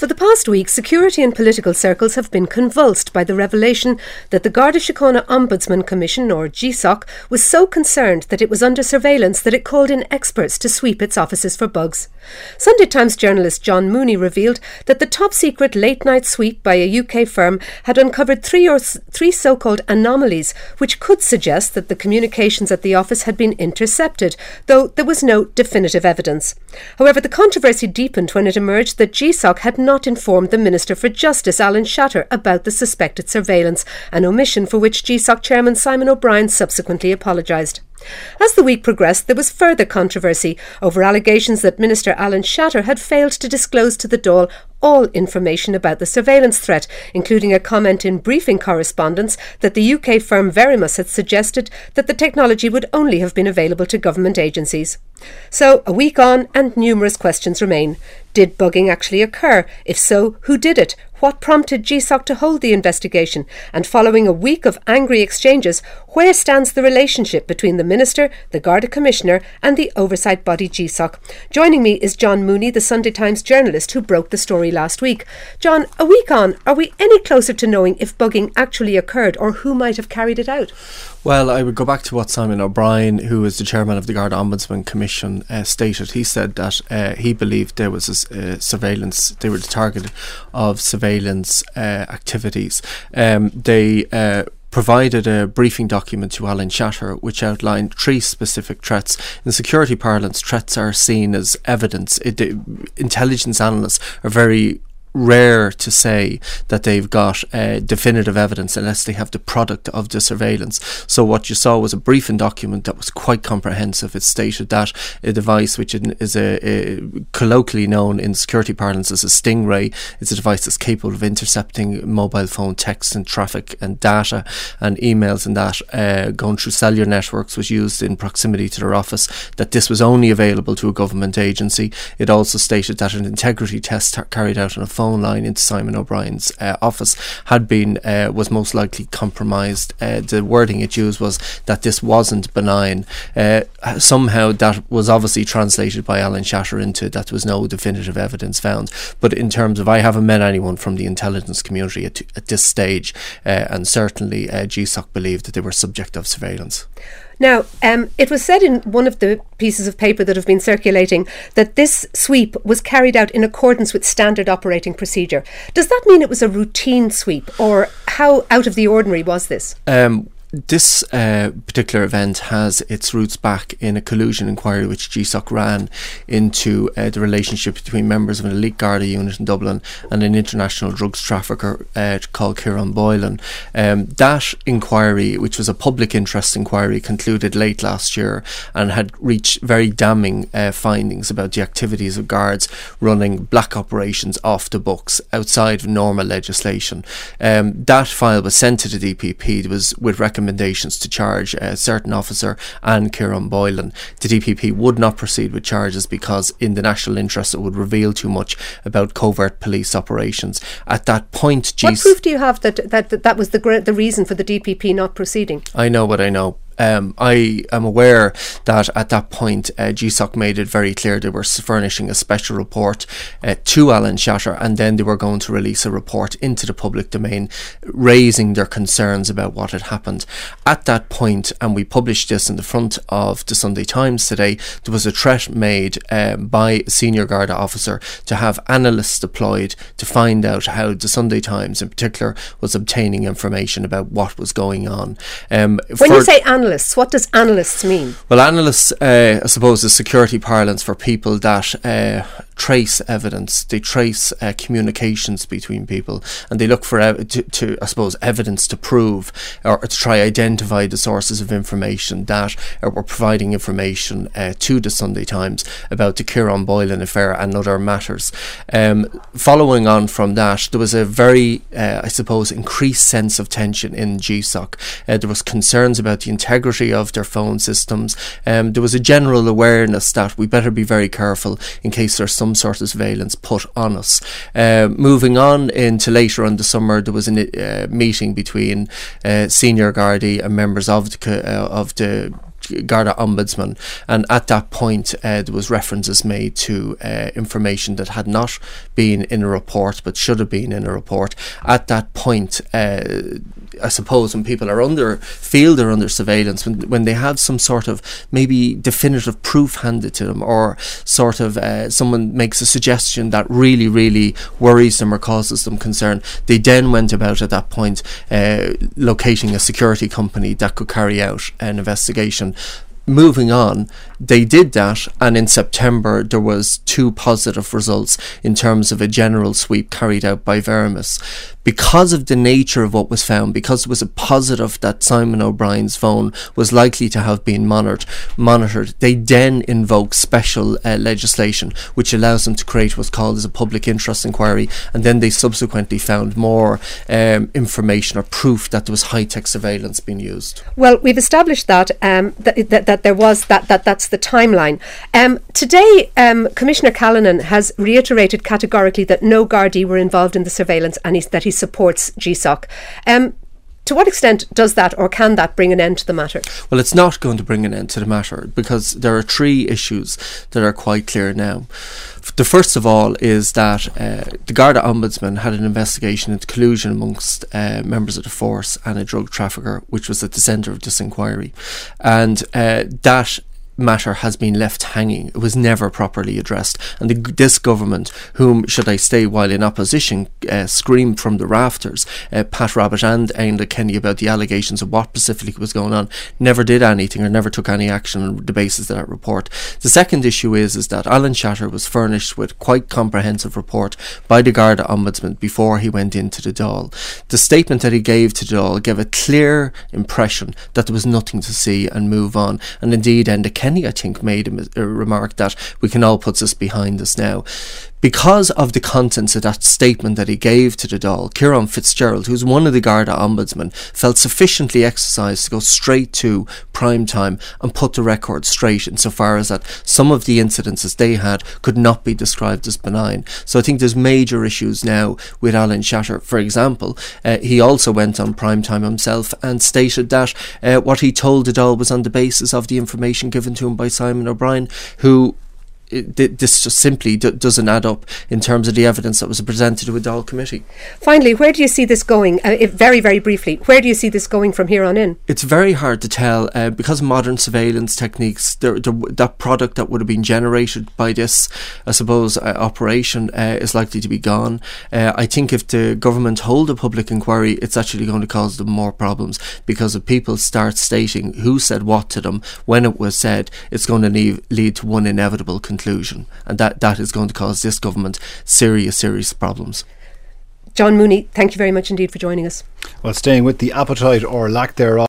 For the past week, security and political circles have been convulsed by the revelation that the Garda Síochána Ombudsman Commission, or GSOC, was so concerned that it was under surveillance that it called in experts to sweep its offices for bugs. Sunday Times journalist John Mooney revealed that the top-secret late-night sweep by a UK firm had uncovered three so-called anomalies, which could suggest that the communications at the office had been intercepted, though there was no definitive evidence. However, the controversy deepened when it emerged that GSOC had not informed the Minister for Justice, Alan Shatter, about the suspected surveillance, an omission for which GSOC Chairman Simon O'Brien subsequently apologised. As the week progressed, there was further controversy over allegations that Minister Alan Shatter had failed to disclose to the Dáil all information about the surveillance threat, including a comment in briefing correspondence that the UK firm Verimus had suggested that the technology would only have been available to government agencies. So, a week on and numerous questions remain. Did bugging actually occur? If so, who did it? What prompted GSOC to hold the investigation? And following a week of angry exchanges, where stands the relationship between the Minister, the Garda Commissioner and the oversight body GSOC? Joining me is John Mooney, the Sunday Times journalist who broke the story last week. John, a week on, are we any closer to knowing if bugging actually occurred or who might have carried it out? Well, I would go back to what Simon O'Brien, who is the chairman of the Garda Ombudsman Commission, stated. He said that he believed there was surveillance, they were the target of surveillance activities. They provided a briefing document to Alan Shatter which outlined 3 specific threats. In security parlance, threats are seen as evidence. Intelligence analysts are very rare to say that they've got definitive evidence unless they have the product of the surveillance. So what you saw was a briefing document that was quite comprehensive. It stated that a device which is colloquially known in security parlance as a stingray, it's a device that's capable of intercepting mobile phone text and traffic and data and emails, and that going through cellular networks was used in proximity to their office, that this was only available to a government agency. It also stated that an integrity test carried out on a phone line into Simon O'Brien's office was most likely compromised. The wording it used was that this wasn't benign. Somehow that was obviously translated by Alan Shatter into that there was no definitive evidence found. But in terms of, I haven't met anyone from the intelligence community at this stage, and certainly GSOC believed that they were subject of surveillance. Now, it was said in one of the pieces of paper that have been circulating that this sweep was carried out in accordance with standard operating procedure. Does that mean it was a routine sweep, or how out of the ordinary was this? This particular event has its roots back in a collusion inquiry which GSOC ran into the relationship between members of an elite Garda unit in Dublin and an international drugs trafficker called Kieran Boylan. That inquiry, which was a public interest inquiry, concluded late last year and had reached very damning findings about the activities of guards running black operations off the books outside of normal legislation. That file was sent to the DPP. It was with recommendations to charge a certain officer and Kieran Boylan. The DPP would not proceed with charges because in the national interest it would reveal too much about covert police operations. At that point, what proof do you have that was the reason for the DPP not proceeding? I know what I know. I am aware that at that point GSOC made it very clear they were furnishing a special report to Alan Shatter, and then they were going to release a report into the public domain raising their concerns about what had happened. At that point, and we published this in the front of the Sunday Times today, there was a threat made by a senior Garda officer to have analysts deployed to find out how the Sunday Times in particular was obtaining information about what was going on. When you say analysts, what does analysts mean? Well, analysts, I suppose, is security parlance for people that trace evidence. They trace communications between people, and they look for to I suppose evidence to prove or to try identify the sources of information that were providing information to the Sunday Times about the Kieran Boylan affair and other matters. Following on from that, there was a very I suppose increased sense of tension in GSOC. There was concerns about the integrity of their phone systems. There was a general awareness that we better be very careful in case there's some sort of surveillance put on us. Moving on into later in the summer, there was a meeting between senior Gardaí and members of the Garda Ombudsman, and at that point there was references made to information that had not been in a report but should have been in a report. At that point, I suppose when people feel they're under surveillance, when they have some sort of maybe definitive proof handed to them, or sort of someone makes a suggestion that really, really worries them or causes them concern, they then went about at that point locating a security company that could carry out an investigation. Moving on, they did that, and in September there was 2 positive results in terms of a general sweep carried out by Veramis. Because of the nature of what was found, because it was a positive that Simon O'Brien's phone was likely to have been monitored, they then invoked special legislation which allows them to create what's called as a public interest inquiry, and then they subsequently found more information or proof that there was high-tech surveillance being used. Well, we've established that that there was that's the timeline. Today, Commissioner Callanan has reiterated categorically that no Gardaí were involved in the surveillance, and that he supports GSOC. To what extent does that, or can that, bring an end to the matter? Well, it's not going to bring an end to the matter, because there are 3 issues that are quite clear now. The first of all is that the Garda Ombudsman had an investigation into collusion amongst members of the force and a drug trafficker, which was at the centre of this inquiry. And that matter has been left hanging. It was never properly addressed, and this government, whom, should I say, while in opposition, screamed from the rafters, Pat Rabbitte and Enda Kenny, about the allegations of what specifically was going on, never did anything or never took any action on the basis of that report. The second issue is that Alan Shatter was furnished with quite comprehensive report by the Garda Ombudsman before he went into the Dáil. The statement that he gave to the Dáil gave a clear impression that there was nothing to see and move on, and indeed Enda Kenny, I think, made a remark that we can all put this behind us now. Because of the contents of that statement that he gave to the Dáil, Ciarán Fitzgerald, who's one of the Garda Ombudsmen, felt sufficiently exercised to go straight to prime time and put the record straight, insofar as that some of the incidences they had could not be described as benign. So I think there's major issues now with Alan Shatter. For example, he also went on prime time himself and stated that what he told the Dáil was on the basis of the information given to him by Simon O'Brien, who this just simply doesn't add up in terms of the evidence that was presented to a Dáil committee. Finally, where do you see this going? Very, very briefly, where do you see this going from here on in? It's very hard to tell because of modern surveillance techniques. That product that would have been generated by this, I suppose, operation is likely to be gone. I think if the government hold a public inquiry, it's actually going to cause them more problems, because if people start stating who said what to them, when it was said, it's going to lead to one inevitable conclusion, and that is going to cause this government serious problems. John Mooney, thank you very much indeed for joining us. Well, staying with the appetite or lack thereof